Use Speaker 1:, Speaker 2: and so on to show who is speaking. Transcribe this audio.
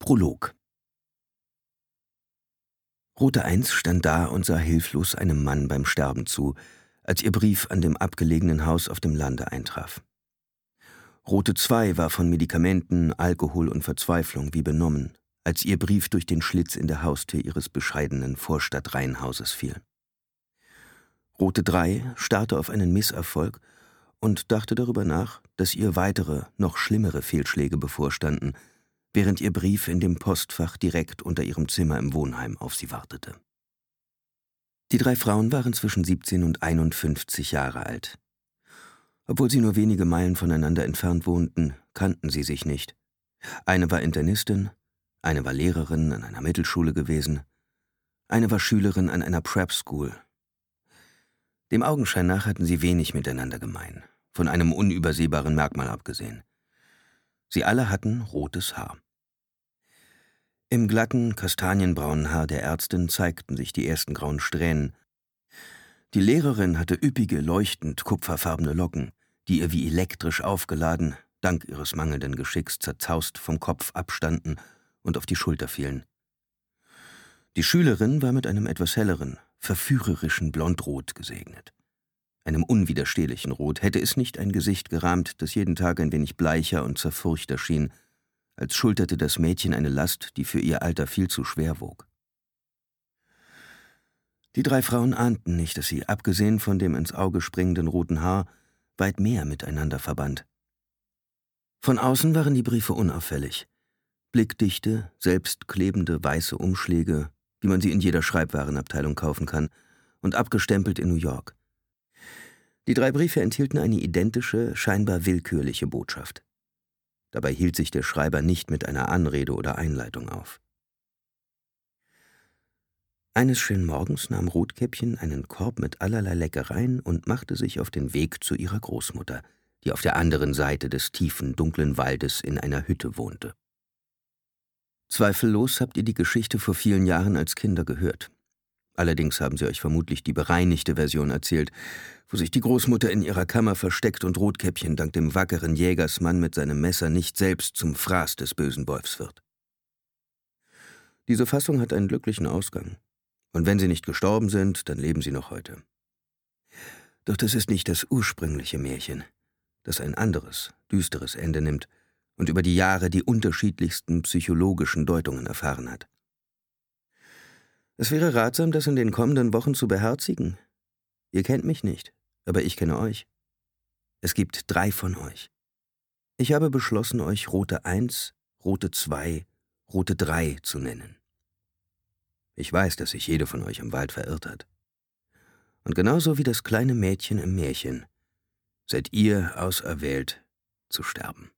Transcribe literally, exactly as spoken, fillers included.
Speaker 1: Prolog. Rote eins stand da und sah hilflos einem Mann beim Sterben zu, als ihr Brief an dem abgelegenen Haus auf dem Lande eintraf. Rote zwei war von Medikamenten, Alkohol und Verzweiflung wie benommen, als ihr Brief durch den Schlitz in der Haustür ihres bescheidenen Vorstadtreihenhauses fiel. Rote drei starrte auf einen Misserfolg und dachte darüber nach, dass ihr weitere, noch schlimmere Fehlschläge bevorstanden, während ihr Brief in dem Postfach direkt unter ihrem Zimmer im Wohnheim auf sie wartete. Die drei Frauen waren zwischen siebzehn und einundfünfzig Jahre alt. Obwohl sie nur wenige Meilen voneinander entfernt wohnten, kannten sie sich nicht. Eine war Internistin, eine war Lehrerin an einer Mittelschule gewesen, eine war Schülerin an einer Prep School. Dem Augenschein nach hatten sie wenig miteinander gemein, von einem unübersehbaren Merkmal abgesehen. Sie alle hatten rotes Haar. Im glatten, kastanienbraunen Haar der Ärztin zeigten sich die ersten grauen Strähnen. Die Lehrerin hatte üppige, leuchtend kupferfarbene Locken, die ihr wie elektrisch aufgeladen, dank ihres mangelnden Geschicks zerzaust vom Kopf abstanden und auf die Schulter fielen. Die Schülerin war mit einem etwas helleren, verführerischen Blondrot gesegnet. Einem unwiderstehlichen Rot hätte es nicht ein Gesicht gerahmt, das jeden Tag ein wenig bleicher und zerfurchter schien, als schulterte das Mädchen eine Last, die für ihr Alter viel zu schwer wog. Die drei Frauen ahnten nicht, dass sie, abgesehen von dem ins Auge springenden roten Haar, weit mehr miteinander verband. Von außen waren die Briefe unauffällig. Blickdichte, selbstklebende weiße Umschläge, wie man sie in jeder Schreibwarenabteilung kaufen kann, und abgestempelt in New York. Die drei Briefe enthielten eine identische, scheinbar willkürliche Botschaft. Dabei hielt sich der Schreiber nicht mit einer Anrede oder Einleitung auf. Eines schönen Morgens nahm Rotkäppchen einen Korb mit allerlei Leckereien und machte sich auf den Weg zu ihrer Großmutter, die auf der anderen Seite des tiefen, dunklen Waldes in einer Hütte wohnte. Zweifellos habt ihr die Geschichte vor vielen Jahren als Kinder gehört. Allerdings haben sie euch vermutlich die bereinigte Version erzählt, wo sich die Großmutter in ihrer Kammer versteckt und Rotkäppchen dank dem wackeren Jägersmann mit seinem Messer nicht selbst zum Fraß des bösen Wolfs wird. Diese Fassung hat einen glücklichen Ausgang. Und wenn sie nicht gestorben sind, dann leben sie noch heute. Doch das ist nicht das ursprüngliche Märchen, das ein anderes, düsteres Ende nimmt und über die Jahre die unterschiedlichsten psychologischen Deutungen erfahren hat. Es wäre ratsam, das in den kommenden Wochen zu beherzigen. Ihr kennt mich nicht, aber ich kenne euch. Es gibt drei von euch. Ich habe beschlossen, euch Rote eins, Rote zwei, Rote drei zu nennen. Ich weiß, dass sich jede von euch im Wald verirrt hat. Und genauso wie das kleine Mädchen im Märchen seid ihr auserwählt, zu sterben.